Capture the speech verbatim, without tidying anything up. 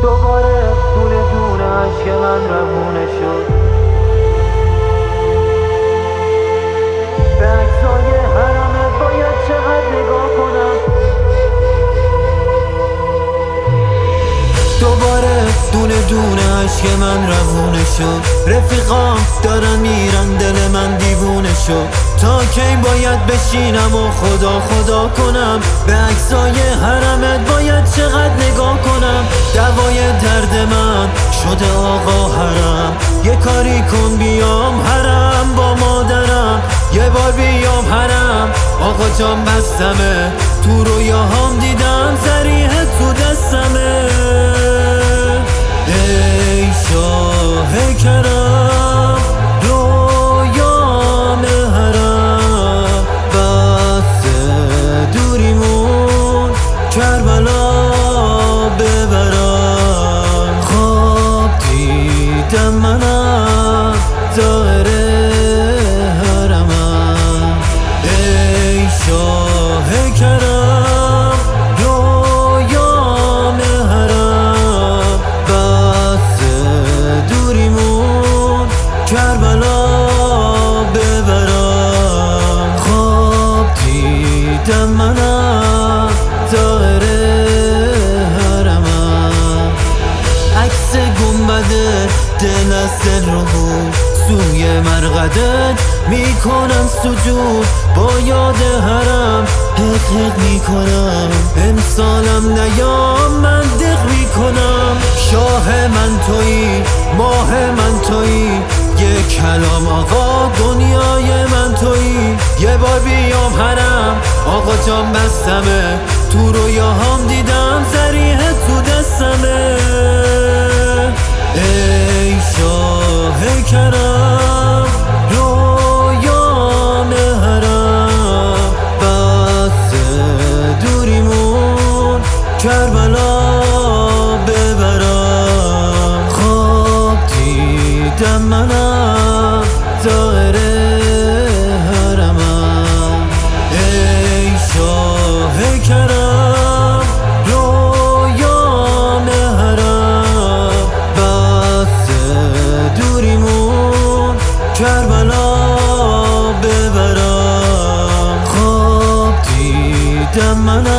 دوباره دونه دونه عشق من روونه شد. به عکسای حرمت باید چقدر نگاه کنم. دوباره دونه دونه عشق من روونه شد. رفیقام دارن میرن، دل من دیوونه شد. تا کی باید بشینم و خدا خدا کنم؟ به عکسای حرمت باید چقدر نگاه کنم؟ دوای درد من شده آقا حرم. یه کاری کن بیام حرم با مادرم. یه بار بیام حرم آقا جان بستمه. تو رویاهام دیدم زریح تو دستمه. ای شاه کرم رویام حرم، بس دوریمون کربلا ببرم. خواب دیدم منم ظاهر حرمم. ای شاه کرم رویام حرم، بس دوریمون کربلا ببرم. خواب دیدم منم ظاهر حرمم. عکس گنبد دل از دل رو بود، سوی مرقدت میکنم سجود. با یاد حرم حق میکنم. امسالم نیام من دق میکنم. شاه من تویی، ماه من تویی، یه کلام آقا دنیای من تویی. یه بار بیام حرم آقا جان بستمه. تو رویاهام دیدم زریح تو دستمه. ای شاه کرم رویام حرم، بس دوریمون کربلا ببرم. خواب دیدم منم ظاهر حرمم. ای شاه کرم رویام حرم، بس دوریمون کربلا ببرم. خواب دیدم منم